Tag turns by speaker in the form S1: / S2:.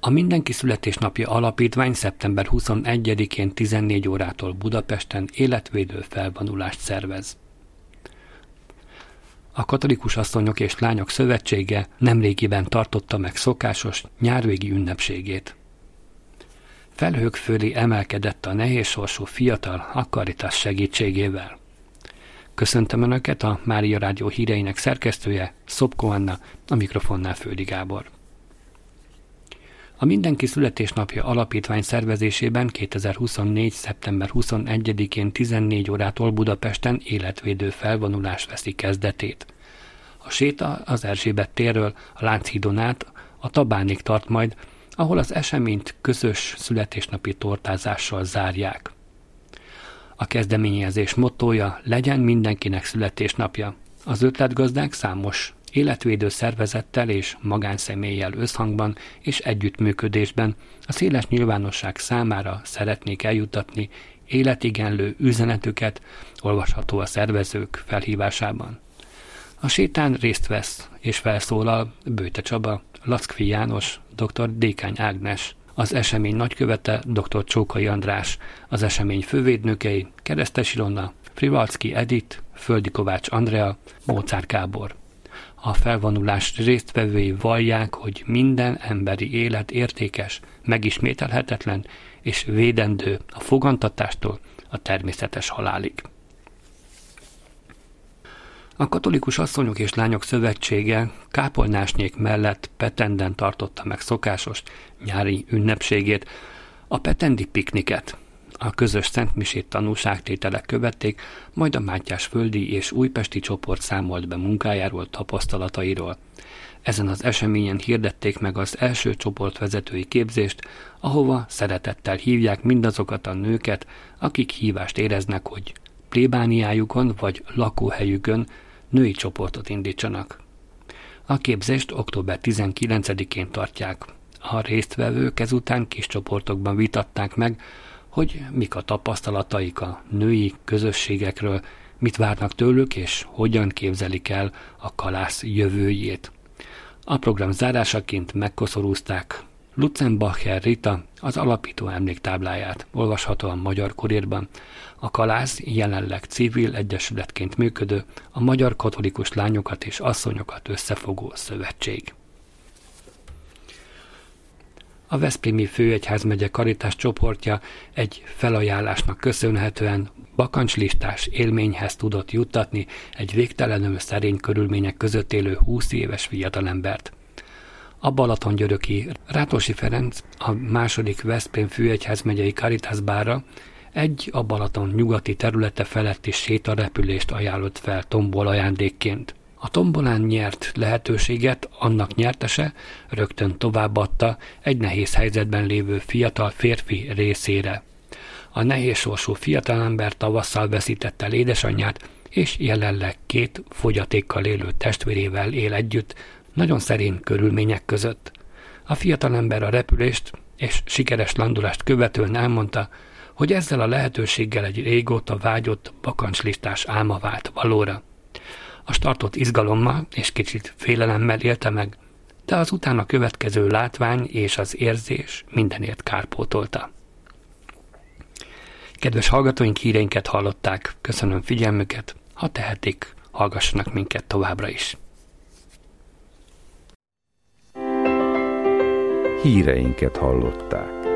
S1: A Mindenki Születésnapja Alapítvány szeptember 21-én 14 órától Budapesten életvédő felvonulást szervez. A Katolikus Asszonyok és Lányok Szövetsége nemrégiben tartotta meg szokásos nyárvégi ünnepségét. Felhők fölé emelkedett a nehézsorsú fiatal a Caritas segítségével. Köszöntöm Önöket, a Mária Rádió híreinek szerkesztője, Szopko Anna, a mikrofonnál Földi Gábor. A Mindenki Születésnapja Alapítvány szervezésében 2024. szeptember 21-én 14 órától Budapesten életvédő felvonulás veszi kezdetét. A séta az Erzsébet térről a Lánchídon át a Tabánig tart majd, ahol az eseményt közös születésnapi tortázással zárják. A kezdeményezés mottója: legyen mindenkinek születésnapja. Az ötletgazdák számos életvédő szervezettel és magánszemélyel összhangban és együttműködésben a széles nyilvánosság számára szeretnék eljuttatni életigenlő üzenetüket, olvasható a szervezők felhívásában. A sétán részt vesz és felszólal Bőte Csaba, Lackfi János, dr. Dékány Ágnes, az esemény nagykövete dr. Csókai András, az esemény fővédnökei Keresztes Ilona, Frivalczky Edith, Földi Kovács Andrea, Móczár Gábor. A felvonulás résztvevői vallják, hogy minden emberi élet értékes, megismételhetetlen és védendő a fogantatástól a természetes halálig. A Katolikus Asszonyok és Lányok Szövetsége kápolnásnyék mellett Petenden tartotta meg szokásos nyári ünnepségét, a petendi pikniket. A közös szentmisét tanúságtételek követték, majd a mátyásföldi és újpesti csoport számolt be munkájáról, tapasztalatairól. Ezen az eseményen hirdették meg az első csoportvezetői képzést, ahova szeretettel hívják mindazokat a nőket, akik hívást éreznek, hogy plébániájukon vagy lakóhelyükön női csoportot indítsanak. A képzést október 19-én tartják. A résztvevők ezután kis csoportokban vitatták meg, hogy mik a tapasztalataik a női közösségekről, mit várnak tőlük és hogyan képzelik el a kalász jövőjét. A program zárásaként megkoszorúzták Lutzenbacher Rita az alapító emléktábláját, olvasható a Magyar Kurírban. A kalász jelenleg civil egyesületként működő, a Magyar Katolikus Lányokat és Asszonyokat összefogó szövetség. A Veszprémi Főegyházmegye Caritas csoportja egy felajánlásnak köszönhetően bakancslistás élményhez tudott juttatni egy végtelenül szerény körülmények között élő 20 éves fiatalembert. A balatongyöröki Rátósi Ferenc, a második Veszprém Főegyházmegyei Caritas bára egy a Balaton nyugati területe feletti sétarepülést ajánlott fel tombol ajándékként. A tombolán nyert lehetőséget annak nyertese rögtön továbbadta egy nehéz helyzetben lévő fiatal férfi részére. A nehézsorsú fiatalember tavasszal veszítette el édesanyját, és jelenleg 2 fogyatékkal élő testvérével él együtt, nagyon szerény körülmények között. A fiatalember a repülést és sikeres landulást követően elmondta, hogy ezzel a lehetőséggel egy régóta vágyott bakancslistás álma vált valóra. A startot izgalommal és kicsit félelemmel élte meg, de az utána következő látvány és az érzés mindenért kárpótolta. Kedves hallgatóink, híreinket hallották, köszönöm figyelmüket, ha tehetik, hallgassanak minket továbbra is.
S2: Híreinket hallották.